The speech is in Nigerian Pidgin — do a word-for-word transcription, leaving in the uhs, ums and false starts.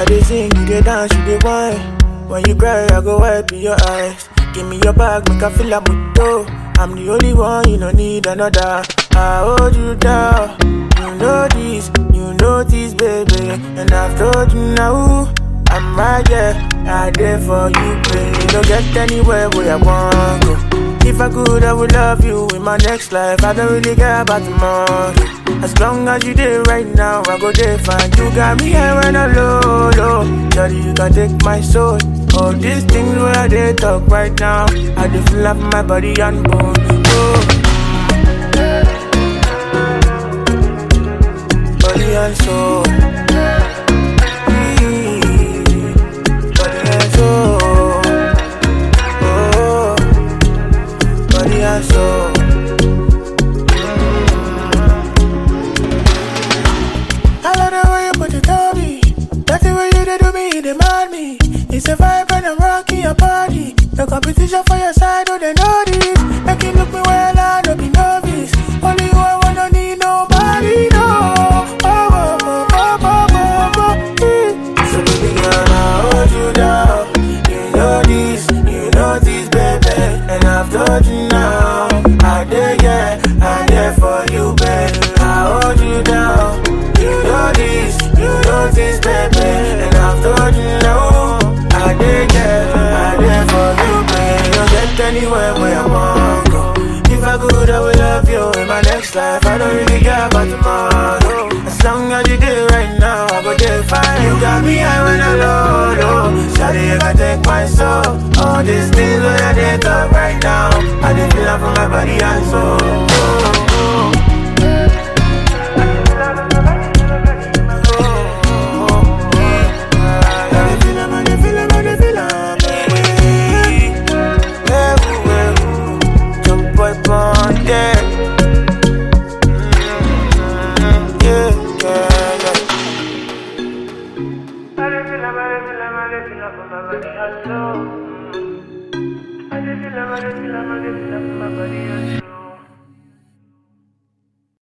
dey sing, you dey dance, you dey whine. When you cry, I go wipe your eyes. Give me your bag, make I feel like muto. I'm the only one, you don't need another. I hold you down, you know this, you know this, baby. And I've told you now, I'm right here, I there for you, baby. Don't get anywhere where I want go. If I could, I would love you in my next life. I don't really care about tomorrow. As long as you there right now, I go there fine. You got me here when I'm low, low. Daddy, you can take my soul. All these things where I dey talk right now, I dey feel up my body and bone. Oh. Body and soul. Mm. Body and soul. Oh. Body and soul. I love the way you put it on me. That's the way you did do me, you demand me. It's a vibe and I'm rocking your body. No competition for your side, oh they know this. Make you look me well, I don't be novice. Only you I want, don't need nobody, no. Oh, oh, oh, oh, oh, oh, oh. So baby girl, I hold you down. You know this, you know this, baby. And I've told you now, I dare, yeah, I dare for you, baby. I hold you down. You know this, you know this, baby. And I've told you now, I did get, I did for you, baby. Don't get anywhere where I want go. If I could, I would love you in my next life. I don't really care about tomorrow. As long as you did right now, I go there fine. You got me high when I'm low, low. Shawty, you can take my soul. All these things where I did talk right now, I did feel up for my body and soul. Oh, oh. I just feel like I just feel like I just feel like my body is so